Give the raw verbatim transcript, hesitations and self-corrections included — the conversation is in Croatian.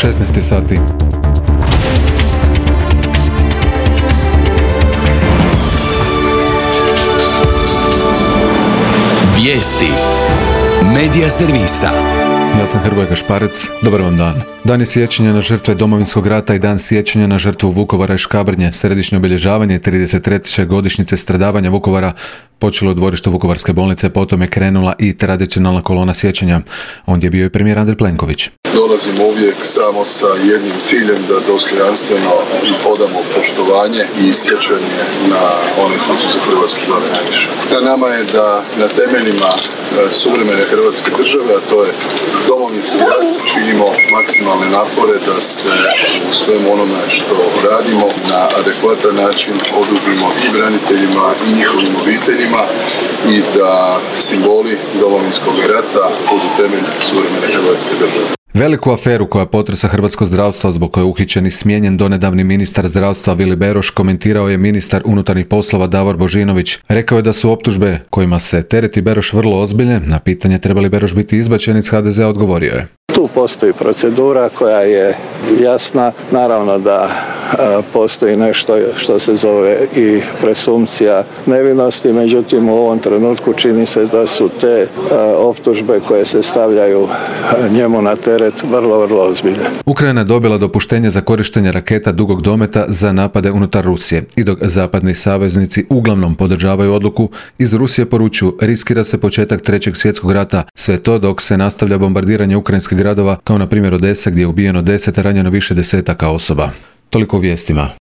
šesnaest sati. Vijesti Medija servisa. Ja sam Hrvoje Gašparec, dobar vam dan. Dan je sjećanja na žrtve Domovinskog rata i dan sjećanja na žrtvu Vukovara i Škabrnje. Središnje obilježavanje trideset treće godišnjice stradavanja Vukovara počelo u dvorištu Vukovarske bolnice, potom je krenula i tradicionalna kolona sjećanja. Ondje je bio i premijer Andrej Plenković. Dolazimo uvijek samo sa jednim ciljem, da dostojanstveno odamo poštovanje i sjećanje na one koji su za Hrvatsku dali najviše. Na nama je da na temeljima suvremene Hrvatske države, a to je Domovinski rat, činimo maksimalne napore da se u svemu onome što radimo na adekvatan način odužimo i braniteljima i njihovim obiteljima i da simboli Domovinskog rata budu temelj suvremene Hrvatske države. Veliku aferu koja potresa hrvatsko zdravstvo, zbog koje je uhićen i smijenjen donedavni ministar zdravstva Vili Beroš, komentirao je ministar unutarnjih poslova Davor Božinović. Rekao je da su optužbe kojima se tereti Beroš vrlo ozbiljne. Na pitanje treba li Beroš biti izbačen iz ha de zea odgovorio je: Tu postoji procedura koja je jasna. Naravno da a, postoji nešto što se zove i presumpcija nevinosti, međutim u ovom trenutku čini se da su te a, optužbe koje se stavljaju a, njemu na teret vrlo, vrlo ozbiljne. Ukrajina je dobila dopuštenje za korištenje raketa dugog dometa za napade unutar Rusije. I dok zapadni saveznici uglavnom podržavaju odluku, iz Rusije poručuju riskira se početak trećeg svjetskog rata. Sve to dok se nastavlja bombardiranje ukrajinskih gradova, kao na primjer Odesa, gdje je ubijeno deset, a ranjeno više desetaka osoba. Toliko o vijestima.